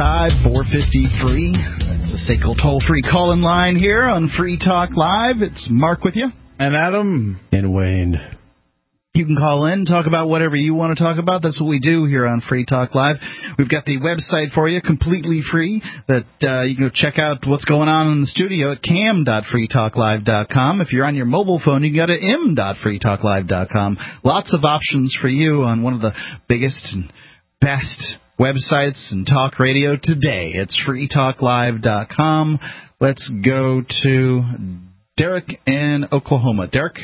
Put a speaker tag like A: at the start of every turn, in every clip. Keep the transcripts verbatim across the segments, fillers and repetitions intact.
A: five, four five three. That's the S A C L toll-free call-in line here on Free Talk Live. It's Mark with you.
B: And Adam.
C: And Wayne.
A: You can call in, talk about whatever you want to talk about. That's what we do here on Free Talk Live. We've got the website for you, completely free, that uh, you can go check out what's going on in the studio at cam dot free talk live dot com. If you're on your mobile phone, you can go to m dot free talk live dot com. Lots of options for you on one of the biggest and best websites and talk radio today. It's free talk live dot com. Let's go to Derek in Oklahoma. Derek?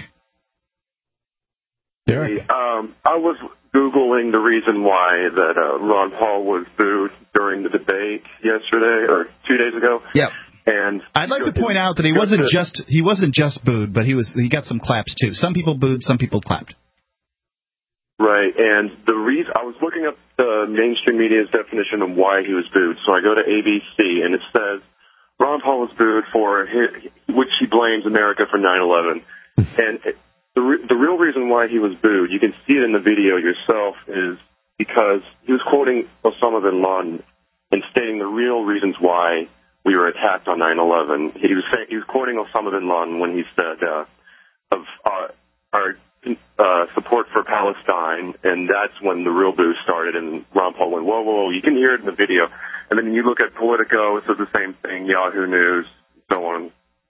C: Derek?
D: Um, I was Googling the reason why that uh, Ron Paul was booed during the debate yesterday or two days ago.
A: Yep.
D: And
A: I'd like to point out that he wasn't just he wasn't just booed, but he was he got some claps too. Some people booed, some people clapped.
D: Right, and the reason I was looking up the mainstream media's definition of why he was booed. So I go to A B C, and it says Ron Paul was booed for his, which he blames America for nine eleven, and it, the re- the real reason why he was booed, you can see it in the video yourself, is because he was quoting Osama bin Laden and stating the real reasons why we were attacked on nine eleven. He was saying, he was quoting Osama bin Laden when he said uh, of uh, our uh, support for Palestine, and that's when the real boo started. And Ron Paul went, "Whoa, whoa, whoa!" You can hear it in the video. And then you look at Politico; it says the same thing. Yahoo News, so on.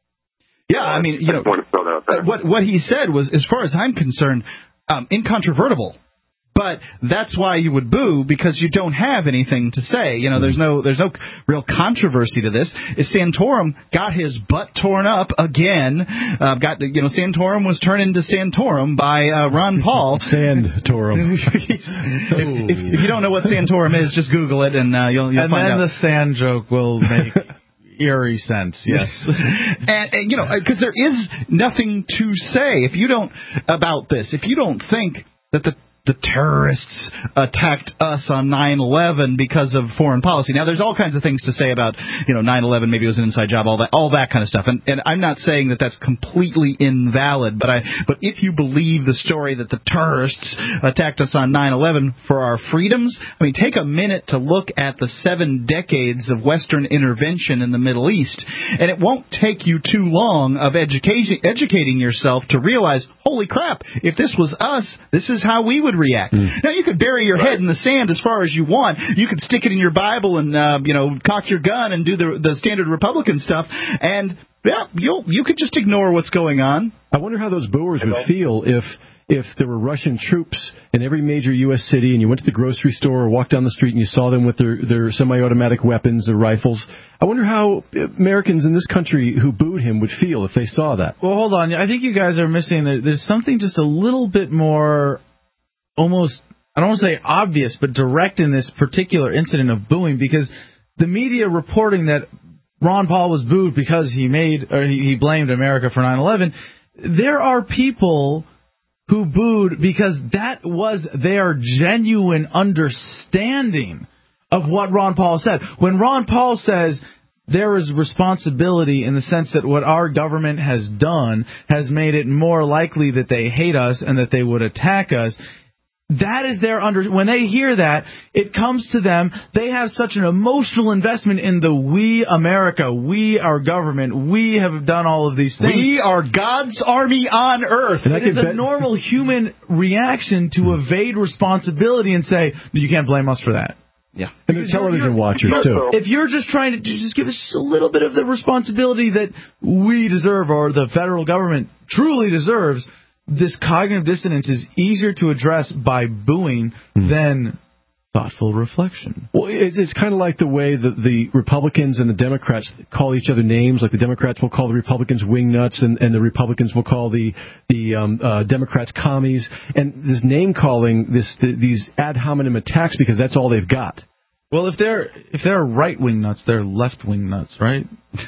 A: Yeah, I mean, you know, what what he said was, as far as I'm concerned, um, incontrovertible. But that's why you would boo, because you don't have anything to say. You know, there's no there's no real controversy to this. Is Santorum got his butt torn up again? Uh, got you know, Santorum was turned into Santorum by uh, Ron Paul.
C: Santorum.
A: if, if, if you don't know what Santorum is, just Google it and uh, you'll, you'll
B: and
A: find out.
B: And then the sand joke will make eerie sense, yes.
A: and, and, you know, because there is nothing to say if you don't about this. If you don't think that the the terrorists attacked us on nine eleven because of foreign policy. Now, there's all kinds of things to say about, you know, nine eleven, maybe it was an inside job, all that all that kind of stuff. And, and I'm not saying that that's completely invalid, but I but if you believe the story that the terrorists attacked us on nine eleven for our freedoms, I mean, take a minute to look at the seven decades of Western intervention in the Middle East, and it won't take you too long of education, educating yourself to realize, holy crap, if this was us, this is how we would react. Mm. Now, you could bury your right. head in the sand as far as you want. You could stick it in your Bible and, uh, you know, cock your gun and do the the standard Republican stuff, and, yeah, you'll, you could just ignore what's going on.
C: I wonder how those booers would feel if if there were Russian troops in every major U S city and you went to the grocery store or walked down the street and you saw them with their, their semi-automatic weapons, their rifles. I wonder how Americans in this country who booed him would feel if they saw that.
B: Well, hold on. I think you guys are missing that. There's something just a little bit more almost, I don't want to say obvious, but direct in this particular incident of booing, because the media reporting that Ron Paul was booed because he made or he blamed America for nine eleven, there are people who booed because that was their genuine understanding of what Ron Paul said. When Ron Paul says there is responsibility in the sense that what our government has done has made it more likely that they hate us and that they would attack us, that is their under. When they hear that, it comes to them. They have such an emotional investment in the we America, we our government, we have done all of these things.
A: We are God's army on earth.
B: And it is a bet- normal human reaction to evade responsibility and say, you can't blame us for that.
A: Yeah,
C: and they're television watchers too.
B: If you're just trying to just give us a little bit of the responsibility that we deserve, or the federal government truly deserves, this cognitive dissonance is easier to address by booing mm. than thoughtful reflection.
C: Well, it's, it's kind of like the way that the Republicans and the Democrats call each other names. Like the Democrats will call the Republicans wingnuts, and, and the Republicans will call the the um, uh, Democrats commies. And this name calling, this the, these ad hominem attacks, because that's all they've got.
B: Well, if they're if they're right wing nuts, they're left wing nuts, right?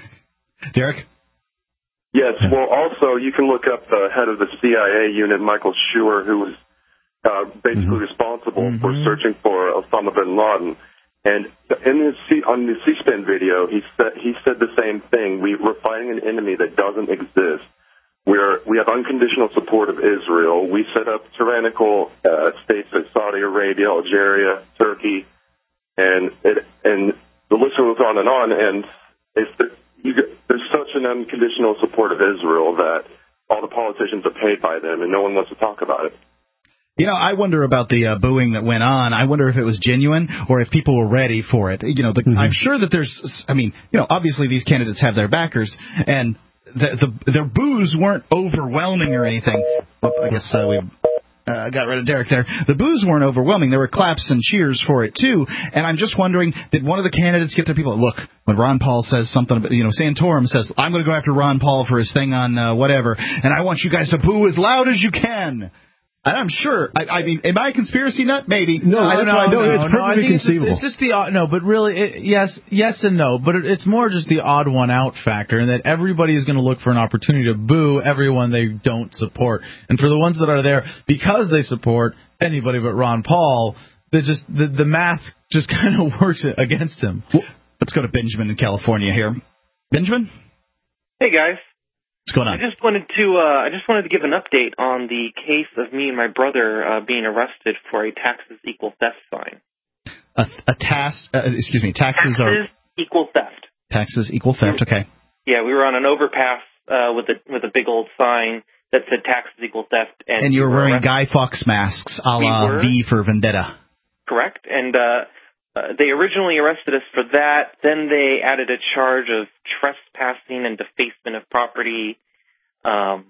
A: Derek?
D: Yes, well, also, you can look up the head of the C I A unit, Michael Schur, who was uh, basically mm-hmm. responsible mm-hmm. for searching for Osama bin Laden. And in his C- on the C-SPAN video, he said he said the same thing. We, we're fighting an enemy that doesn't exist. We're, we have unconditional support of Israel. We set up tyrannical uh, states like Saudi Arabia, Algeria, Turkey, and it, and the list goes on and on, and it's, you get, there's such an unconditional support of Israel that all the politicians are paid by them, and no one wants to talk about it.
A: You know, I wonder about the uh, booing that went on. I wonder if it was genuine or if people were ready for it. You know, the, mm-hmm. I'm sure that there's, I mean, you know, obviously these candidates have their backers, and the, the, their boos weren't overwhelming or anything. Oh, I guess uh, we uh, got rid of Derek there. The boos weren't overwhelming. There were claps and cheers for it, too. And I'm just wondering, did one of the candidates get their people? Look, when Ron Paul says something, about, you know, Santorum says, I'm going to go after Ron Paul for his thing on uh, whatever, and I want you guys to boo as loud as you can. And I'm sure. I, I mean, am I a conspiracy nut? Maybe.
C: No,
A: I,
C: no,
A: no,
C: no,
A: no,
C: it's perfectly
B: no,
C: conceivable.
B: It's just, it's just the no, but really, it, yes, yes and no. But it, it's more just the odd one out factor, and that everybody is going to look for an opportunity to boo everyone they don't support. And for the ones that are there because they support anybody but Ron Paul, they just the, the math just kind of works against him.
A: Well, let's go to Benjamin in California here. Benjamin?
E: Hey guys.
A: What's going on?
E: I just wanted to uh, I just wanted to give an update on the case of me and my brother uh, being arrested for a taxes equal theft sign.
A: A, a tax, uh, excuse me, taxes,
E: taxes
A: are
E: equal theft.
A: Taxes equal theft. Okay.
E: Yeah, we were on an overpass uh, with a with a big old sign that said taxes equal theft, and,
A: and you were
E: we
A: wearing
E: arrested.
A: Guy Fawkes masks, a la
E: we
A: V for Vendetta.
E: Correct, and uh, uh, they originally arrested us for that. Then they added a charge of trespassing and defacement of property. Um,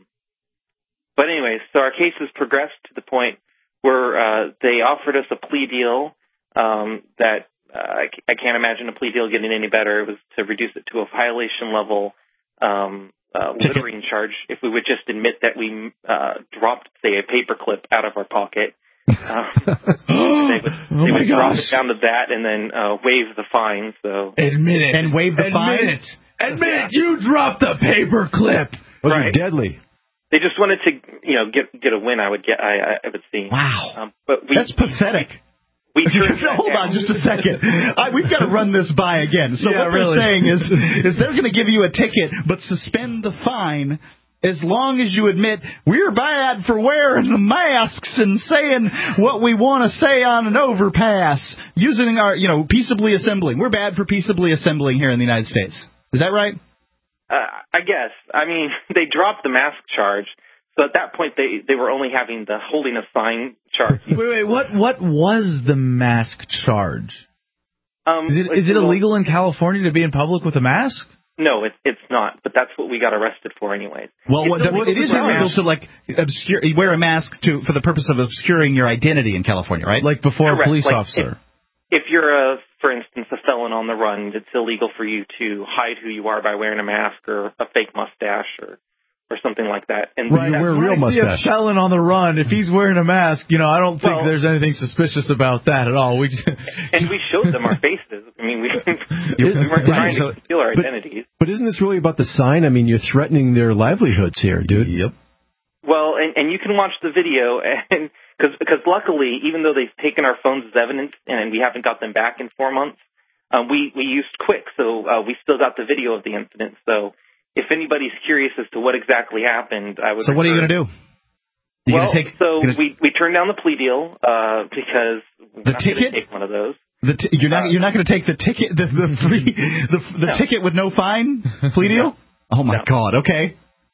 E: but anyways, so our case has progressed to the point where uh, they offered us a plea deal um, that uh, I, I can't imagine a plea deal getting any better. It was to reduce it to a violation level um, uh, littering charge if we would just admit that we uh, dropped, say, a paperclip out of our pocket. Um, they would,
B: oh
E: they
B: my
E: would drop
B: gosh.
E: it down to that and then uh, waive the fine. So
B: admit it
A: and waive the
B: admit
A: fine.
B: It. Admit it. You dropped the paperclip.
C: Those
E: right.
C: are deadly.
E: They just wanted to, you know, get get a win. I would get. I I would see.
A: Wow,
E: um, but we,
A: that's pathetic.
E: We, we
A: Hold on just a second. I, we've got to run this by again. So
B: Yeah,
A: what
B: really.
A: they're saying is, is they're going to give you a ticket, but suspend the fine as long as you admit we're bad for wearing the masks and saying what we want to say on an overpass, using our, you know, peaceably assembling. We're bad for peaceably assembling here in the United States. Is that right?
E: Uh, I guess. I mean, they dropped the mask charge, so at that point they, they were only having the holding a sign charge.
B: Wait, wait. What what was the mask charge?
E: Um,
B: Is it
E: like,
B: is it
E: well,
B: illegal in California to be in public with a mask?
E: No, it, it's not. But that's what we got arrested for, anyways.
A: Well,
E: It's
A: what, the,
E: illegal
A: it is
E: to wear a
A: illegal
E: mask.
A: to like obscure, wear a mask to for the purpose of obscuring your identity in California, right?
B: Like before
E: Correct.
B: a police
E: Like,
B: officer.
E: If you're, a, for instance, a felon on the run, it's illegal for you to hide who you are by wearing a mask or a fake mustache or, or something like that. And
C: Right, you wear a real
B: When I see
C: mustache.
B: a felon on the run, if he's wearing a mask, you know, I don't think
E: Well-
B: there's anything suspicious about that at all. We just,
E: and we showed them our faces. I mean, we, we weren't
C: Right,
E: trying
C: so-
E: to conceal our
C: but-
E: identities.
C: But isn't this really about the sign? I mean, you're threatening their livelihoods here, dude.
B: Yep.
E: Well, and, and you can watch the video, and because because luckily, even though they've taken our phones as evidence and we haven't got them back in four months, um, we we used Quick, so uh, we still got the video of the incident. So if anybody's curious as to what exactly happened, I would.
A: So what are you
E: refer-
A: going to do? You
E: well,
A: gonna take,
E: so
A: gonna,
E: we we turned down the plea deal uh, because we're
A: The
E: not gonna
A: ticket?
E: take one of those.
A: the t- you're not you're not going to take the ticket the the free the, the
E: No.
A: ticket with no fine plea deal? Oh my
E: No.
A: God! Okay.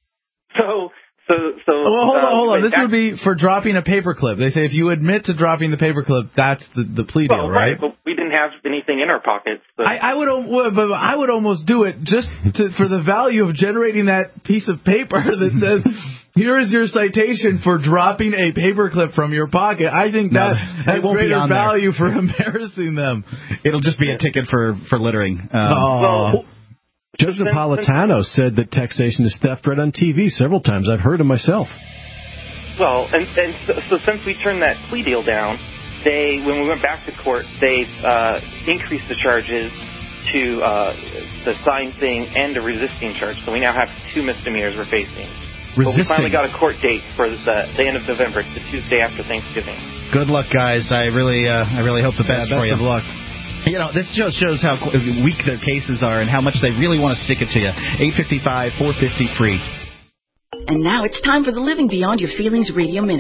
E: So so so.
B: Well, hold on,
E: uh,
B: hold on.
E: wait,
B: This would be for dropping a paperclip. They say if you admit to dropping the paperclip, that's the, the plea deal,
E: well,
B: right?
E: But we didn't have anything in our pockets. So.
B: I, I would, al- but I would almost do it just to, for the value of generating that piece of paper that says, "Here is your citation for dropping a paperclip from your pocket." I think
A: No,
B: that
A: it
B: has
A: won't be
B: greater
A: on there.
B: value for embarrassing them.
A: It'll just be a ticket for for littering. Um,
B: Oh.
E: Well,
C: Judge
E: Since-
C: Napolitano said that taxation is theft right on T V several times. I've heard it myself.
E: Well, and, and so, so since we turned that plea deal down, they, when we went back to court, they uh, increased the charges to uh, the sign thing and a resisting charge. So we now have two misdemeanors we're facing. But we
A: Resisting.
E: finally got a court date for the, the end of November. It's the Tuesday after Thanksgiving.
A: Good luck, guys. I really uh, I really hope the best,
B: Yeah,
A: for
B: best
A: you.
B: of luck.
A: You know, this just shows how qu- weak their cases are and how much they really want to stick it to you. eight five five, four five zero, free.
F: And now it's time for the Living Beyond Your Feelings Radio Minute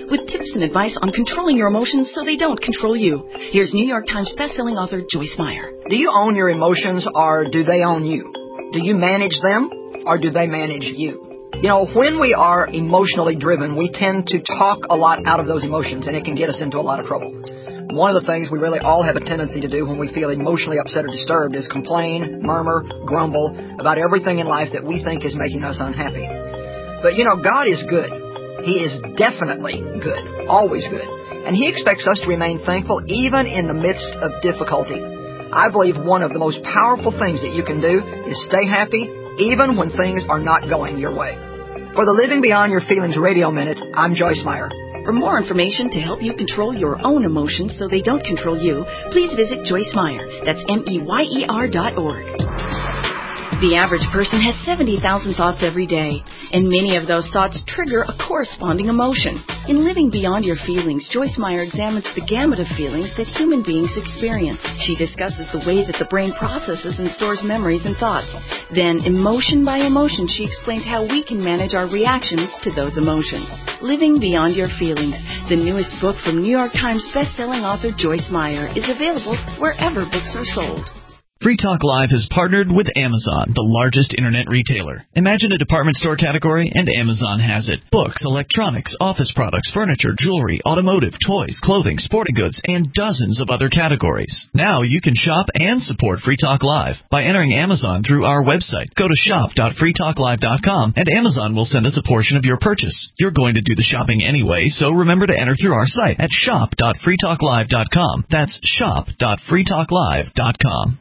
F: with tips and advice on controlling your emotions so they don't control you. Here's New York Times bestselling author Joyce Meyer.
G: Do you own your emotions, or do they own you? Do you manage them, or do they manage you? You know, when we are emotionally driven, we tend to talk a lot out of those emotions, and it can get us into a lot of trouble. One of the things we really all have a tendency to do when we feel emotionally upset or disturbed is complain, murmur, grumble about everything in life that we think is making us unhappy. But, you know, God is good. He is definitely good, always good. And He expects us to remain thankful even in the midst of difficulty. I believe one of the most powerful things that you can do is stay happy even when things are not going your way. For the Living Beyond Your Feelings Radio Minute, I'm Joyce Meyer.
F: For more information to help you control your own emotions so they don't control you, please visit Joyce Meyer. That's M E Y E R dot org. The average person has seventy thousand thoughts every day, and many of those thoughts trigger a corresponding emotion. In Living Beyond Your Feelings, Joyce Meyer examines the gamut of feelings that human beings experience. She discusses the way that the brain processes and stores memories and thoughts. Then, emotion by emotion, she explains how we can manage our reactions to those emotions. Living Beyond Your Feelings, the newest book from New York Times bestselling author Joyce Meyer, is available wherever books are sold.
H: Free Talk Live has partnered with Amazon, the largest internet retailer. Imagine a department store category, and Amazon has it. Books, electronics, office products, furniture, jewelry, automotive, toys, clothing, sporting goods, and dozens of other categories. Now you can shop and support Free Talk Live by entering Amazon through our website. Go to shop dot free talk live dot com, and Amazon will send us a portion of your purchase. You're going to do the shopping anyway, so remember to enter through our site at shop dot free talk live dot com. That's shop dot free talk live dot com.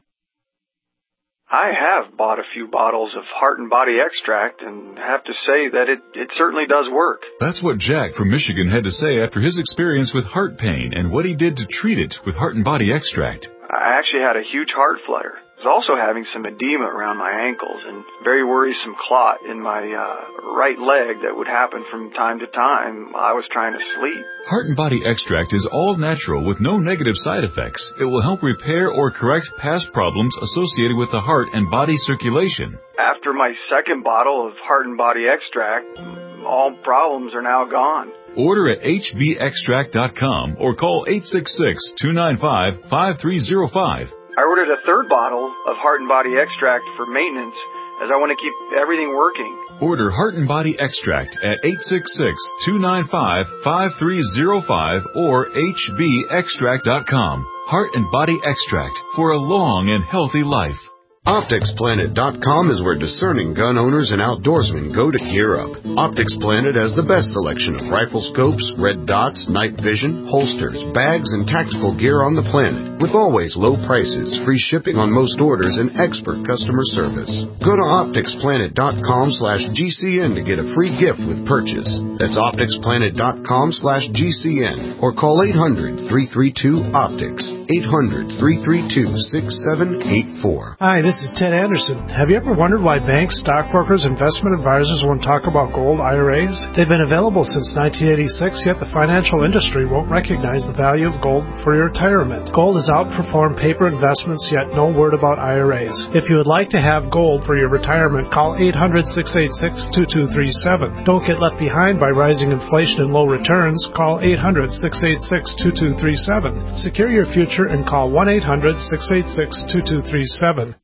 I: I have bought a few bottles of Heart and Body Extract and have to say that it, it certainly does work.
J: That's what Jack from Michigan had to say after his experience with heart pain and what he did to treat it with Heart and Body Extract.
I: I actually had a huge heart flutter. I was also having some edema around my ankles and very worrisome clot in my uh, right leg that would happen from time to time while I was trying to sleep.
J: Heart and Body Extract is all natural with no negative side effects. It will help repair or correct past problems associated with the heart and body circulation.
I: After my second bottle of Heart and Body Extract, all problems are now gone.
J: Order at h b extract dot com or call eight six six, two nine five, five three zero five.
I: I ordered a third bottle of Heart and Body Extract for maintenance as I want to keep everything working.
J: Order Heart and Body Extract at eight six six, two nine five, five three zero five or h b extract dot com. Heart and Body Extract for a long and healthy life.
K: Optics Planet dot com is where discerning gun owners and outdoorsmen go to gear up. Optics Planet has the best selection of rifle scopes, red dots, night vision, holsters, bags, and tactical gear on the planet. With always low prices, free shipping on most orders, and expert customer service. Go to Optics Planet dot com slash G C N to get a free gift with purchase. That's Optics Planet dot com slash G C N or call eight hundred, three three two, OPTICS. eight hundred, three three two, six seven eight four.
L: Hi, this This is Ted Anderson. Have you ever wondered why banks, stockbrokers, investment advisors won't talk about gold I R As? They've been available since nineteen eighty-six, yet the financial industry won't recognize the value of gold for your retirement. Gold has outperformed paper investments, yet no word about I R As. If you would like to have gold for your retirement, call eight hundred, six eight six, two two three seven. Don't get left behind by rising inflation and low returns. Call eight hundred, six eight six, two two three seven. Secure your future and call one eight hundred, six eight six, two two three seven.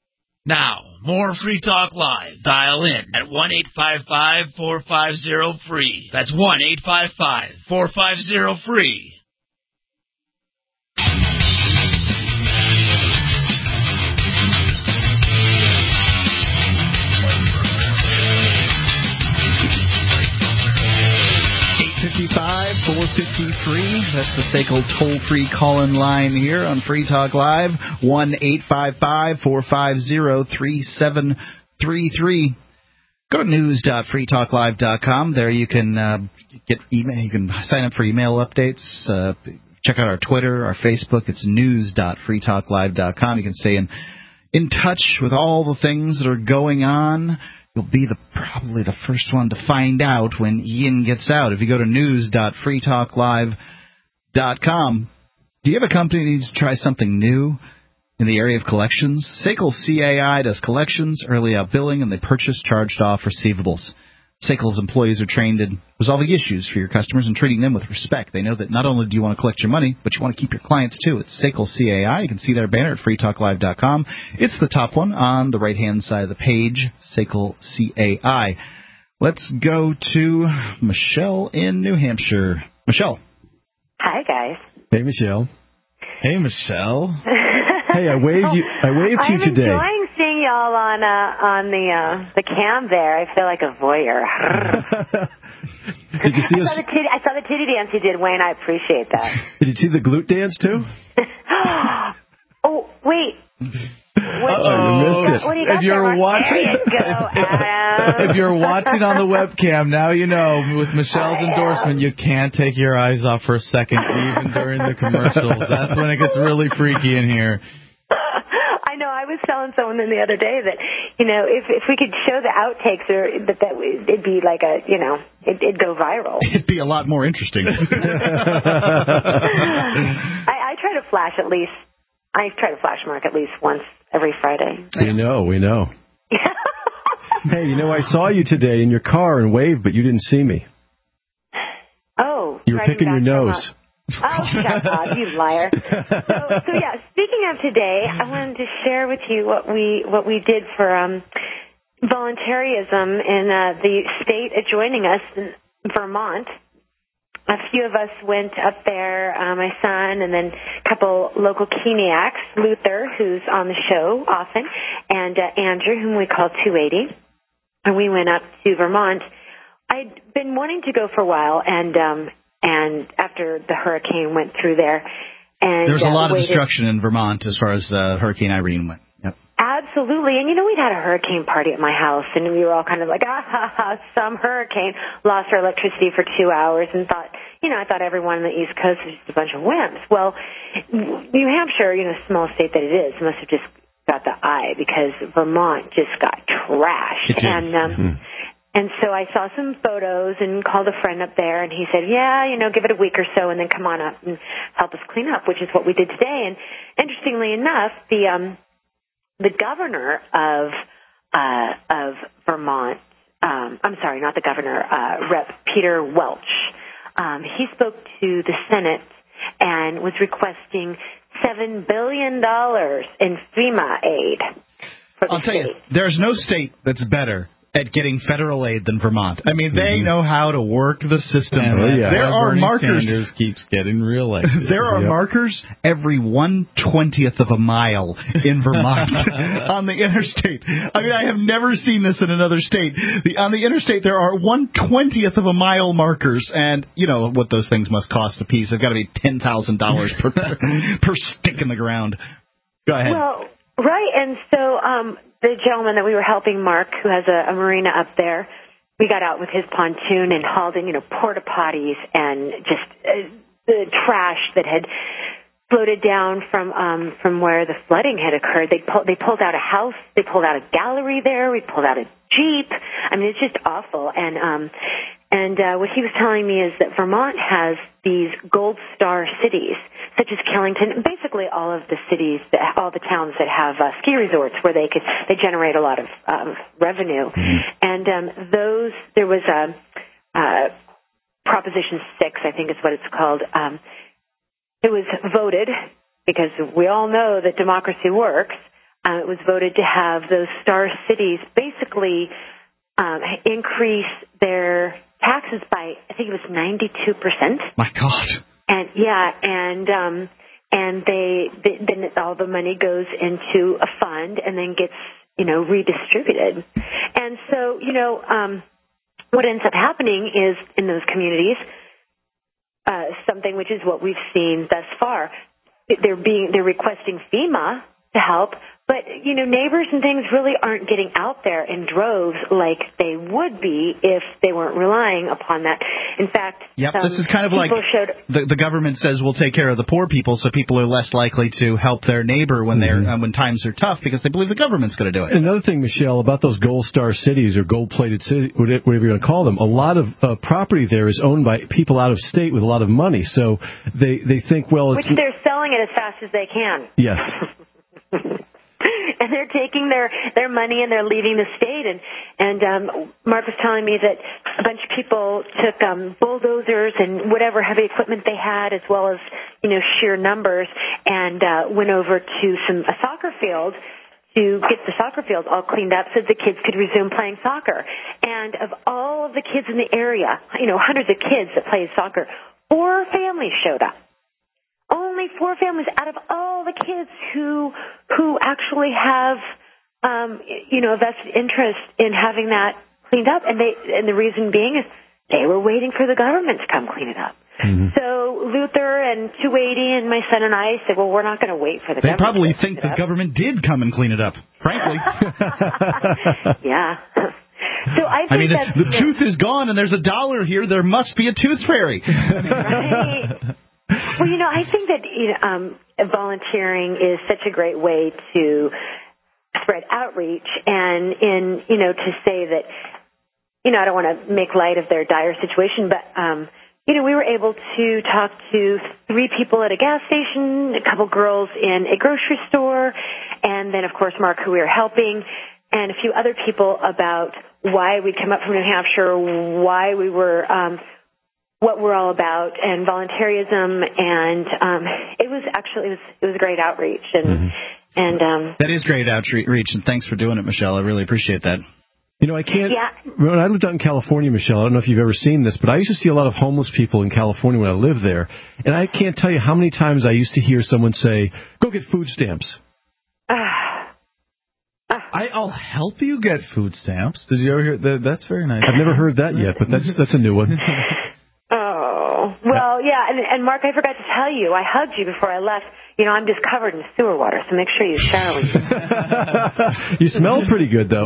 M: Now, more Free Talk Live. Dial in at one eight five five, four five zero, free. That's one eight five five, four five zero, free.
A: fifty-five, four fifty-three. That's the S A C L toll-free call-in line here on Free Talk Live, one eight five five, four five zero, three seven three three. Go to news dot free talk live dot com. There you can uh, get email. You can sign up for email updates. Uh, check out our Twitter, our Facebook. It's news dot free talk live dot com. You can stay in, in touch with all the things that are going on. You'll be the probably the first one to find out when Ian gets out. If you go to news dot free talk live dot com, do you have a company that needs to try something new in the area of collections? S A C L C A I does collections, early out billing, and they purchase charged-off receivables. SACL's employees are trained in resolving issues for your customers and treating them with respect. They know that not only do you want to collect your money, but you want to keep your clients too. It's SACL C A I. You can see their banner at free talk live dot com. It's the top one on the right-hand side of the page, SACL C A I. Let's go to Michelle in New Hampshire. Michelle.
N: Hi, guys.
C: Hey, Michelle.
B: Hey, Michelle.
C: Hey, I waved you. I waved to you today.
N: I'm enjoying seeing y'all on uh, on the uh, the cam there. I feel like a voyeur.
C: Did you see
N: I
C: us?
N: saw the titty, I saw the titty dance you did, Wayne. I appreciate that.
C: Did you see the glute dance too?
N: Oh, wait. What,
C: Uh-oh, you missed it.
N: What do you got
B: If you're
N: there, Mark?
B: watching,
N: There you go, Adam.
B: if you're watching on the webcam, now you know with Michelle's endorsement, you can't take your eyes off for a second, even during the commercials. That's when it gets really freaky in here.
N: I know. I was telling someone the other day that, you know, if if we could show the outtakes, or that that it'd be like a, you know, it, it'd go viral.
A: It'd be a lot more interesting.
N: I, I try to flash at least. I try to flash Mark at least once every Friday.
C: We know, we know. Hey, you know, I saw you today in your car and waved, but you didn't see me.
N: Oh.
C: You were picking your nose.
N: Oh, shut up, you liar. So, so, yeah, speaking of today, I wanted to share with you what we what we did for um, voluntarism in uh, the state adjoining us in Vermont. A few of us went up there, uh, my son, and then a couple local Keeniacs, Luther, who's on the show often, and uh, Andrew, whom we call two eighty. And we went up to Vermont. I'd been wanting to go for a while, and um, and after the hurricane went through there. And
A: There was a
N: uh,
A: lot of
N: waited.
A: destruction in Vermont as far as uh, Hurricane Irene went. Yep.
N: Absolutely. And, you know, we'd had a hurricane party at my house, and we were all kind of like, ah, ha, ha, some hurricane. Lost our electricity for two hours and thought, you know, I thought everyone on the East Coast was just a bunch of wimps. Well, New Hampshire, you know, small state that it is, must have just got the eye, because Vermont just got trashed.
O: It did.
N: And, um,
O: Mm-hmm.
N: and so I saw some photos and called a friend up there, and he said, yeah, you know, give it a week or so and then come on up and help us clean up, which is what we did today. And interestingly enough, the um, the governor of uh, of Vermont, um, I'm sorry, not the governor, uh, Rep Peter Welch, um, he spoke to the Senate and was requesting seven billion dollars in FEMA aid for the
A: I'll tell
N: state.
A: you, there's no state that's better at getting federal aid than Vermont. I mean, they know how to work the system.
B: And that's
A: There
B: why
A: are
B: Bernie
A: markers.
B: Sanders keeps getting reelected.
A: There are
B: Yep.
A: markers every one twentieth of a mile in Vermont on the interstate. I mean, I have never seen this in another state. The, on the interstate, there are one twentieth of a mile markers, and you know what those things must cost a piece. They've got to be ten thousand dollars per per stick in the ground. Go ahead.
N: Well, right, and so um, the gentleman that we were helping, Mark, who has a, a marina up there, we got out with his pontoon and hauled in, you know, porta potties and just uh, the trash that had floated down from um, from where the flooding had occurred. They pulled they pulled out a house, they pulled out a gallery there, we pulled out a Jeep. I mean, it's just awful. And um, and uh, what he was telling me is that Vermont has these gold star cities, such as Killington, basically all of the cities, that, all the towns that have uh, ski resorts where they could they generate a lot of um, revenue. And um, those there was a uh, Proposition Six, I think is what it's called. Um, it was voted, because we all know that democracy works. Uh, it was voted to have those star cities basically um, increase their taxes by, I think it was ninety-two percent.
A: My God.
N: And yeah, and um, and they, they then all the money goes into a fund and then gets, you know, redistributed. And so, you know, um, what ends up happening is in those communities, uh, something which is what we've seen thus far, they're being they're requesting FEMA to help. But, you know, neighbors and things really aren't getting out there in droves like they would be if they weren't relying upon that. In fact,
A: Yep,
N: um,
A: this is kind of like
N: people showed,
A: the, the government says we'll take care of the poor people, so people are less likely to help their neighbor when they're uh, when times are tough, because they believe the government's going to do it.
C: Another thing, Michelle, about those gold star cities or gold-plated cities, whatever you're going to call them, a lot of uh, property there is owned by people out of state with a lot of money. So they, they think, well, it's...
N: which they're selling it as fast as they can.
C: Yes.
N: And and they're taking their their money and they're leaving the state. And and um, Mark was telling me that a bunch of people took um, bulldozers and whatever heavy equipment they had, as well as you know sheer numbers, and uh, went over to some a soccer field to get the soccer field all cleaned up so the kids could resume playing soccer. And of all of the kids in the area, you know, hundreds of kids that play soccer, four families showed up. Only four families out of all the kids who who actually have, um, you know, a vested interest in having that cleaned up. And they and the reason being is they were waiting for the government to come clean it up. Mm-hmm. So Luther and two eighty and my son and I said, well, we're not going to wait for the
A: they
N: government.
A: They probably think the government did come and clean it up, frankly.
N: Yeah. So I think
A: I mean, the,
N: that's,
A: the
N: you know,
A: tooth is gone and there's a dollar here. There must be a tooth fairy.
N: Right. Well, you know, I think that you know, um, volunteering is such a great way to spread outreach and in, you know, to say that, you know, I don't want to make light of their dire situation, but, um, you know, we were able to talk to three people at a gas station, a couple girls in a grocery store, and then, of course, Mark, who we were helping, and a few other people about why we came up from New Hampshire, why we were, um, what we're all about, and volunteerism, and um, it was actually it was it was a great outreach, and mm-hmm. and um,
A: that is great outreach, and thanks for doing it, Michelle. I really appreciate that.
C: You know, I can't.
N: Yeah.
C: When I lived out in California, Michelle, I don't know if you've ever seen this, but I used to see a lot of homeless people in California when I lived there, and I can't tell you how many times I used to hear someone say, "Go get food stamps."
B: I, I'll help you get food stamps. Did you ever hear that? That's very nice.
C: I've never heard that yet, but that's that's a new one.
N: Oh, well, yeah, and, and Mark, I forgot to tell you, I hugged you before I left. You know, I'm just covered in sewer water, so make sure you shower when you
C: You smell pretty good, though.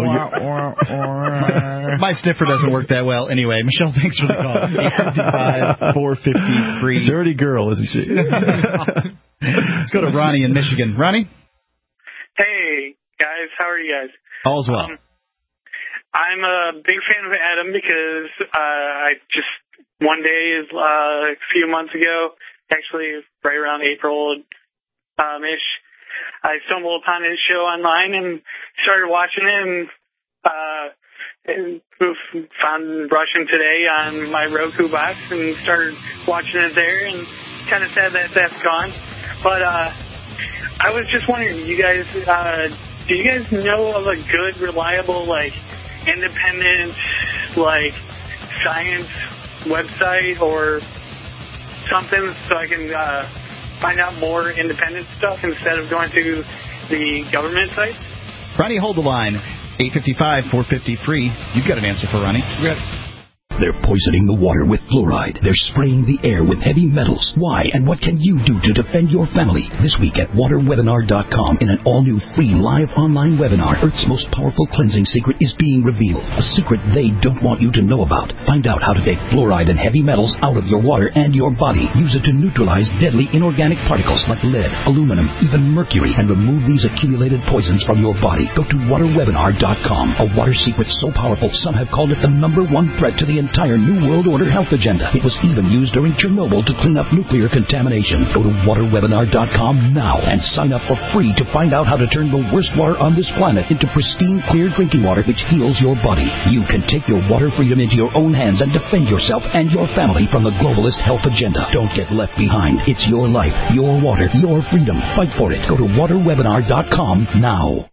A: My sniffer doesn't work that well. Anyway, Michelle, thanks for the call. eight five, four five three
C: Dirty girl, isn't she?
A: Let's go to Ronnie in Michigan. Ronnie?
O: Hey, guys. How are you guys?
A: All's well.
O: Um, I'm a big fan of Adam because uh, I just, one day, uh, a few months ago, actually right around April, Um, ish. I stumbled upon his show online and started watching it, and, uh, and found Russian Today on my Roku box and started watching it there, and kind of sad that that's gone. But uh, I was just wondering, you guys, uh, do you guys know of a good, reliable, like, independent, like, science website or something so I can uh, find out more independent stuff instead of going to the government site?
A: Ronnie, hold the line. eight five five, four five three. You've got an answer for Ronnie.
P: Good. They're poisoning the water with fluoride. They're spraying the air with heavy metals. Why and what can you do to defend your family? This week at water webinar dot com, in an all-new free live online webinar, Earth's most powerful cleansing secret is being revealed. A secret they don't want you to know about. Find out how to take fluoride and heavy metals out of your water and your body. Use it to neutralize deadly inorganic particles like lead, aluminum, even mercury, and remove these accumulated poisons from your body. Go to water webinar dot com. A water secret so powerful, some have called it the number one threat to the entire New World Order health agenda. It was even used during Chernobyl to clean up nuclear contamination. Go to water webinar dot com now and sign up for free to find out how to turn the worst water on this planet into pristine, clear drinking water which heals your body. You can take your water freedom into your own hands and defend yourself and your family from the globalist health agenda. Don't get left behind. It's your life, your water, your freedom. Fight for it. Go to water webinar dot com now.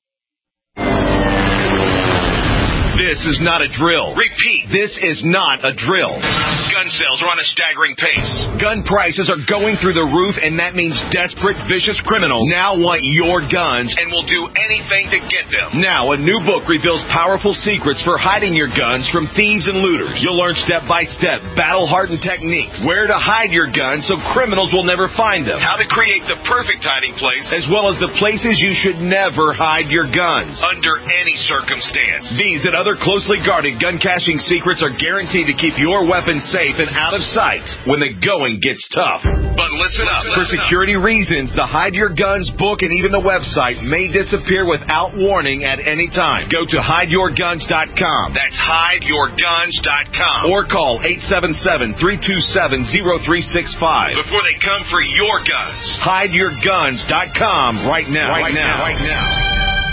Q: This is not a drill. Repeat, this is not a drill. Gun sales are on a staggering pace. Gun prices are going through the roof, and that means desperate, vicious criminals now want your guns and will do anything to get them. Now, a new book reveals powerful secrets for hiding your guns from thieves and looters. You'll learn step-by-step, battle-hardened techniques, where to hide your guns so criminals will never find them, how to create the perfect hiding place, as well as the places you should never hide your guns, under any circumstance. These and other closely guarded gun caching secrets are guaranteed to keep your weapons safe and out of sight when the going gets tough. But listen up. For security reasons, the Hide Your Guns book and even the website may disappear without warning at any time. Go to hide your guns dot com. That's hide your guns dot com. Or call eight seven seven, three two seven, zero three six five before they come for your guns. hide your guns dot com right now. Right, right now. now. Right now.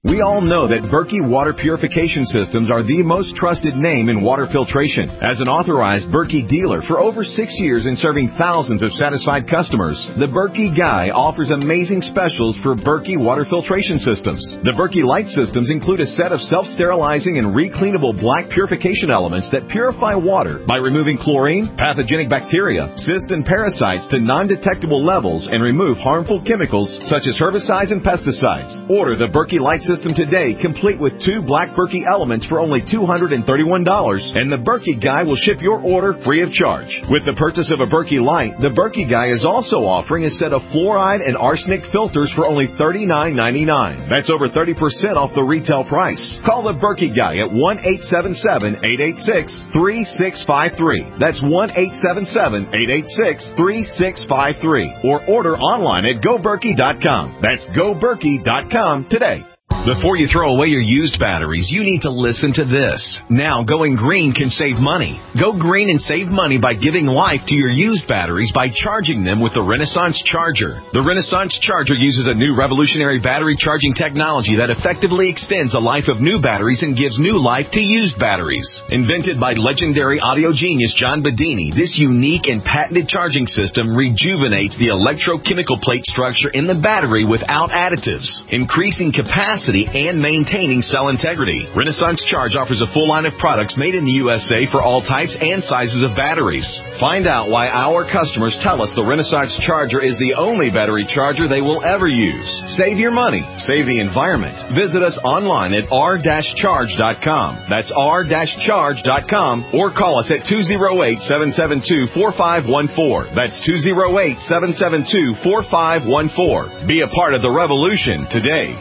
Q: We all know that Berkey Water Purification Systems are the most trusted name in water filtration. As an authorized Berkey dealer for over six years and serving thousands of satisfied customers, the Berkey Guy offers amazing specials for Berkey Water Filtration Systems. The Berkey Light Systems include a set of self-sterilizing and recleanable black purification elements that purify water by removing chlorine, pathogenic bacteria, cysts, and parasites to non-detectable levels and remove harmful chemicals such as herbicides and pesticides. Order the Berkey Light System today, complete with two black Berkey elements for only two hundred thirty-one dollars, and the Berkey Guy will ship your order free of charge. With the purchase of a Berkey Light, the Berkey Guy is also offering a set of fluoride and arsenic filters for only thirty-nine ninety-nine. That's over thirty percent off the retail price. Call the Berkey Guy at one eight seven seven, eight eight six, three six five three. That's one eight seven seven, eight eight six, three six five three. Or order online at go berkey dot com. That's go berkey dot com today. Before you throw away your used batteries, you need to listen to this. Now, going green can save money. Go green and save money by giving life to your used batteries by charging them with the Renaissance Charger. The Renaissance Charger uses a new revolutionary battery charging technology that effectively extends the life of new batteries and gives new life to used batteries. Invented by legendary audio genius John Bedini, this unique and patented charging system rejuvenates the electrochemical plate structure in the battery without additives, increasing capacity and maintaining cell integrity. Renaissance Charge offers a full line of products made in the U S A for all types and sizes of batteries. Find out why our customers tell us the Renaissance Charger is the only battery charger they will ever use. Save your money. Save the environment. Visit us online at r dash charge dot com. That's r dash charge dot com, or call us at two oh eight, seven seven two, four five one four. That's two oh eight, seven seven two, four five one four. Be a part of the revolution today.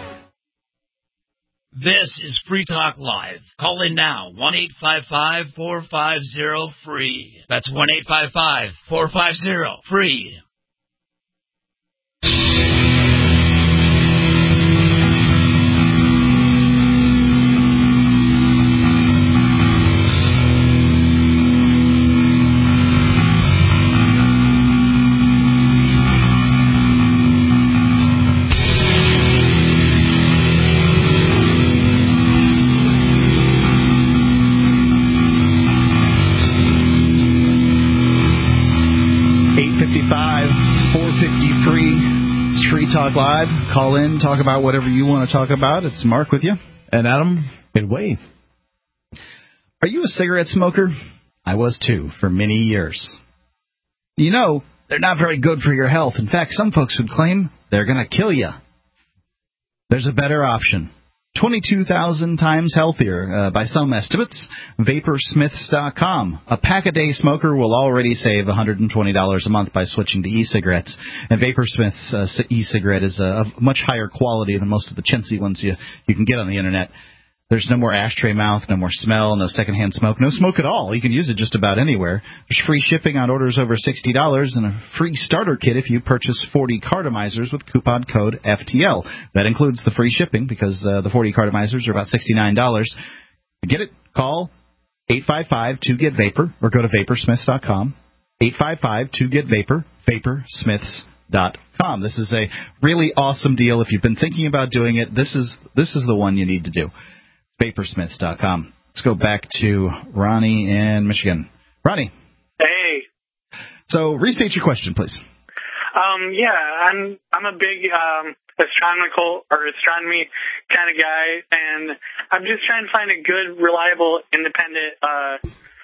M: This is Free Talk Live. Call in now, one eight five five, four five zero, free. That's one eight five five, four five zero, free.
A: Talk Live. Call in, talk about whatever you want to talk about. It's Mark with you.
C: And Adam. And Wayne.
A: Are you a cigarette smoker? I was too, for many years. You know, they're not very good for your health. In fact, some folks would claim they're going to kill you. There's a better option. twenty-two thousand times healthier uh, by some estimates. Vapor Smiths dot com. A pack-a-day smoker will already save one hundred twenty dollars a month by switching to e-cigarettes. And Vapor Smiths uh, e-cigarette is uh, of much higher quality than most of the chintzy ones you, you can get on the Internet. There's no more ashtray mouth, no more smell, no secondhand smoke, no smoke at all. You can use it just about anywhere. There's free shipping on orders over sixty dollars and a free starter kit if you purchase forty cartomizers with coupon code F T L. That includes the free shipping because uh, the forty cartomizers are about sixty-nine dollars. To get it, call eight five five, two get vapor or go to Vapor Smiths dot com. eight five five, two get vapor, Vapor Smiths dot com. This is a really awesome deal. If you've been thinking about doing it, this is this is the one you need to do. Vapor Smiths dot com. Let's go back to Ronnie in Michigan. Ronnie.
O: Hey.
A: So restate your question, please.
O: Um, yeah, I'm I'm a big um, astronomical or astronomy kind of guy, and I'm just trying to find a good, reliable, independent uh,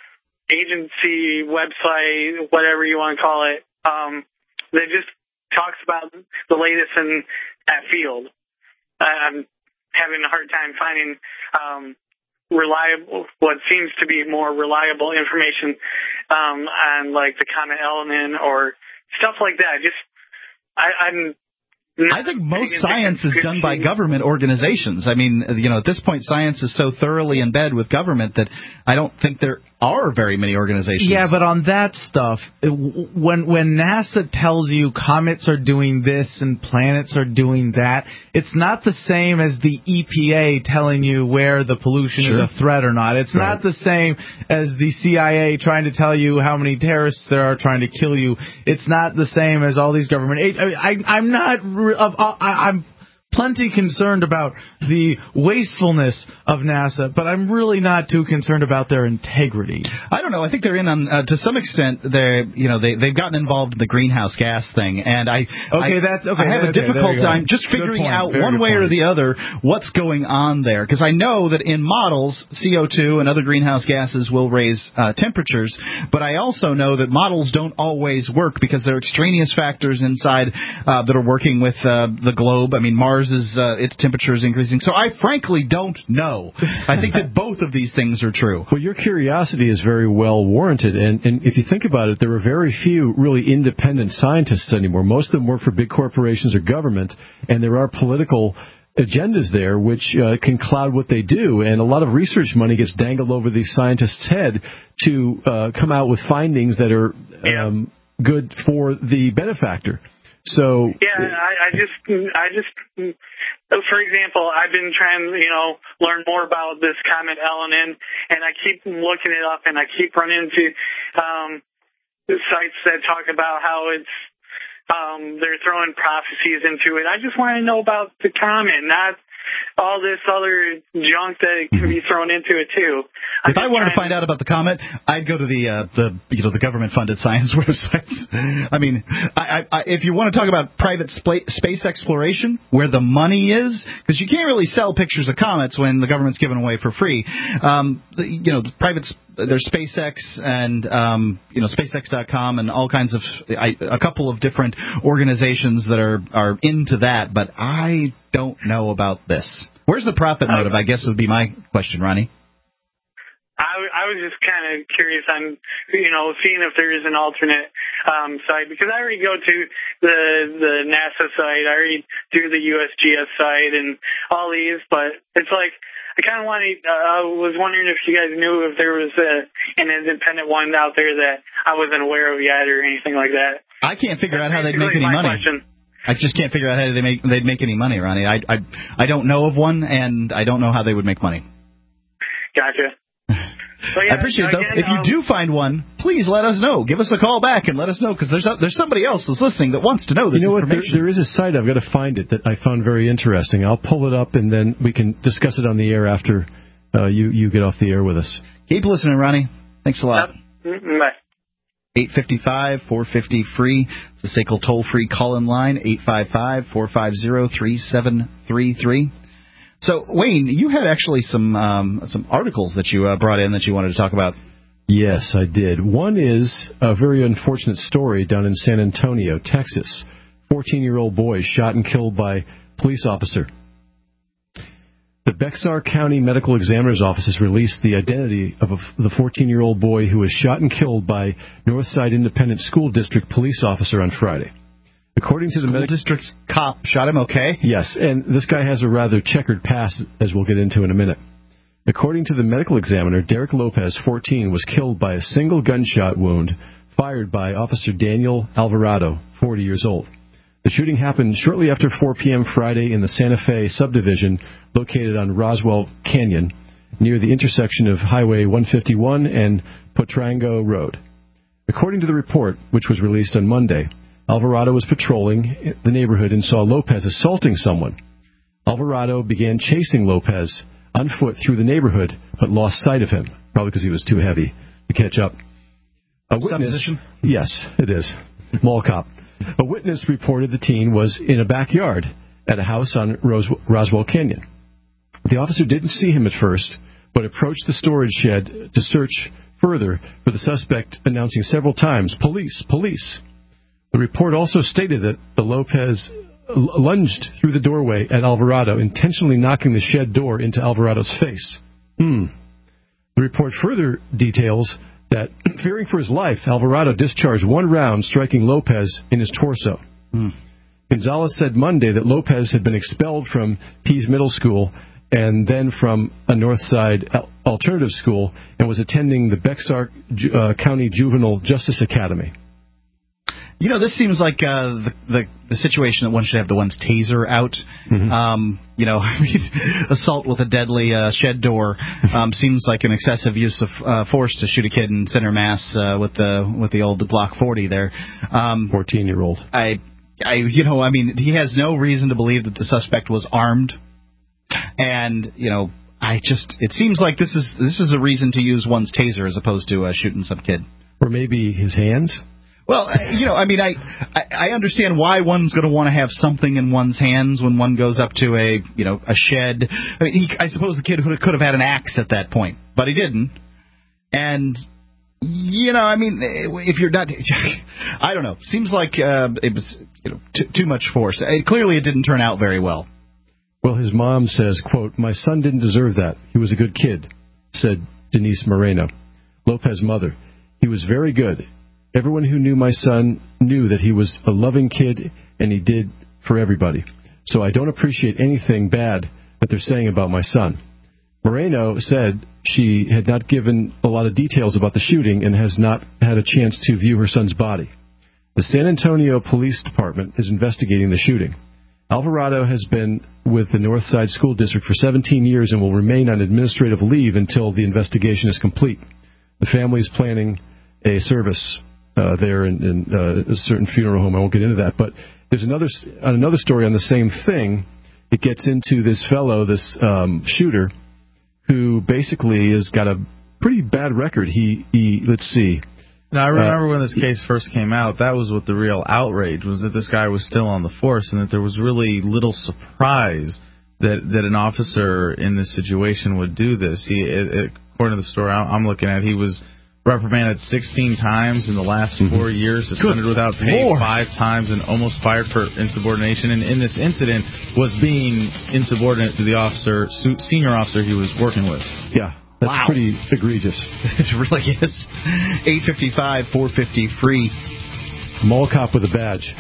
O: agency, website, whatever you want to call it, um, that just talks about the latest in that field. I'm having a hard time finding um, reliable, what seems to be more reliable information um, on like the comet element or stuff like that. Just I, I'm.
A: I think most science is done by government organizations. I mean, you know, at this point, science is so thoroughly in bed with government that I don't think there are very many organizations.
B: Yeah, but on that stuff, when when NASA tells you comets are doing this and planets are doing that, it's not the same as the E P A telling you where the pollution sure. is a threat or not. It's right. not the same as the C I A trying to tell you how many terrorists there are trying to kill you. It's not the same as all these government. I, I, I'm not. I, I'm plenty concerned about the wastefulness of NASA, but I'm really not too concerned about their integrity.
A: I don't know. I think they're in on uh, to some extent. They, you know, they they've gotten involved in the greenhouse gas thing, and I
B: okay,
A: I,
B: that's okay.
A: I have
B: okay,
A: a difficult time just figuring out Very one way point. or the other what's going on there, because I know that in models C O two and other greenhouse gases will raise uh, temperatures, but I also know that models don't always work because there are extraneous factors inside uh, that are working with uh, the globe. I mean, Mars is uh, its temperature is increasing, so I frankly don't know. I think that both of these things are true.
C: Well, your curiosity is very well warranted, and, and if you think about it, there are very few really independent scientists anymore. Most of them work for big corporations or government, and there are political agendas there which uh, can cloud what they do, and a lot of research money gets dangled over these scientists' head to uh, come out with findings that are um, good for the benefactor. So
O: yeah, I, I just, I just, for example, I've been trying, you know, learn more about this comet L N N, and I keep looking it up, and I keep running into um, sites that talk about how it's, um, they're throwing prophecies into it. I just want to know about the comet, not all this other junk that can be thrown into it too.
A: If I wanted to find out about the comet, I'd go to the uh, the you know the government-funded science websites. I mean, I, I, if you want to talk about private spa- space exploration, where the money is, because you can't really sell pictures of comets when the government's giving away for free. Um, the, you know, the private. There's SpaceX and um, you know SpaceX dot com and all kinds of I, a couple of different organizations that are are into that, but I don't know about this. Where's the profit motive? I guess would be my question, Ronnie.
O: I, I was just kind of curious on, you know, seeing if there is an alternate um, site, because I already go to the the NASA site, I already do the U S G S site and all these, but it's like I kind of wanted. Uh, I was wondering if you guys knew if there was a, an independent one out there that I wasn't aware of yet or anything like that.
A: I can't figure out how they'd make any
O: my
A: money.
O: Question.
A: I just can't figure out how they make they'd make any money, Ronnie. I I I don't know of one, and I don't know how they would make money.
O: Gotcha. So, yeah,
A: I appreciate it, though.
O: again,
A: If you
O: um,
A: do find one, please let us know. Give us a call back and let us know, because there's there's somebody else that's listening that wants to know this
C: you know what? There,
A: information.
C: there is a site, I've got to find it, that I found very interesting. I'll pull it up, and then we can discuss it on the air after uh, you, you get off the air with us.
A: Keep listening, Ronnie. Thanks a lot.
O: Yep. Bye.
A: eight five five, four five zero, free. It's the S A C L toll-free call-in line, eight five five, four five zero, three seven three three. So, Wayne, you had actually some um, some articles that you uh, brought in that you wanted to talk about.
C: Yes, I did. One is a very unfortunate story down in San Antonio, Texas. fourteen-year-old boy shot and killed by police officer. The Bexar County Medical Examiner's Office has released the identity of a, the fourteen-year-old boy who was shot and killed by Northside Independent School District police officer on Friday. According to the medical
A: district cop, shot him okay?
C: Yes, and this guy has a rather checkered past, as we'll get into in a minute. According to the medical examiner, Derek Lopez, fourteen, was killed by a single gunshot wound fired by Officer Daniel Alvarado, forty years old. The shooting happened shortly after four p.m. Friday in the Santa Fe subdivision located on Roswell Canyon, near the intersection of Highway one fifty-one and Potrango Road. According to the report, which was released on Monday, Alvarado was patrolling the neighborhood and saw Lopez assaulting someone. Alvarado began chasing Lopez on foot through the neighborhood, but lost sight of him, probably because he was too heavy to catch up. A witness,
A: Supposition?
C: Yes, it is. Mall cop. A witness reported the teen was in a backyard at a house on Rose, Roswell Canyon. The officer didn't see him at first, but approached the storage shed to search further for the suspect, announcing several times, "Police, police." The report also stated that the Lopez lunged through the doorway at Alvarado, intentionally knocking the shed door into Alvarado's face. Hmm. The report further details that, fearing for his life, Alvarado discharged one round, striking Lopez in his torso.
A: Hmm.
C: Gonzalez said Monday that Lopez had been expelled from Pease Middle School and then from a Northside alternative school and was attending the Bexar uh, County Juvenile Justice Academy.
A: You know, this seems like uh, the, the the situation that one should have the one's taser out.
C: Mm-hmm.
A: Um, you know, I mean, assault with a deadly uh, shed door um, seems like an excessive use of uh, force to shoot a kid in center mass uh, with the with the old Glock forty there. Um,
C: fourteen-year-old.
A: I I, you know, I mean, he has no reason to believe that the suspect was armed. And, you know, I just, it seems like this is this is a reason to use one's taser as opposed to uh, shooting some kid.
C: Or maybe his hands?
A: Well, you know, I mean, I I, I understand why one's going to want to have something in one's hands when one goes up to a, you know, a shed. I mean, he, I suppose the kid could have had an axe at that point, but he didn't. And, you know, I mean, if you're not, I don't know. Seems like uh, it was, you know, t- too much force. It, clearly, it didn't turn out very well.
C: Well, his mom says, quote, "My son didn't deserve that. He was a good kid," said Denise Moreno, Lopez's mother. "He was very good. Everyone who knew my son knew that he was a loving kid, and he did for everybody. So I don't appreciate anything bad that they're saying about my son." Moreno said she had not given a lot of details about the shooting and has not had a chance to view her son's body. The San Antonio Police Department is investigating the shooting. Alvarado has been with the Northside School District for seventeen years and will remain on administrative leave until the investigation is complete. The family is planning a service uh, there in, in uh, a certain funeral home. I won't get into that. But there's another another story on the same thing. It gets into this fellow, this um, shooter, who basically has got a pretty bad record. He, he let's see.
B: Now, I remember uh, when this case first came out, that was what the real outrage was, that this guy was still on the force and that there was really little surprise that, that an officer in this situation would do this. He, it, it, according to the story I'm looking at, he was reprimanded sixteen times in the last mm-hmm. four years, suspended Good without pay Lord. five times, and almost fired for insubordination. And in this incident was being insubordinate to the officer, senior officer he was working with.
C: Yeah. That's
A: wow.
C: pretty egregious.
A: It really is. eight fifty-five, four fifty free.
C: Mall cop with a badge.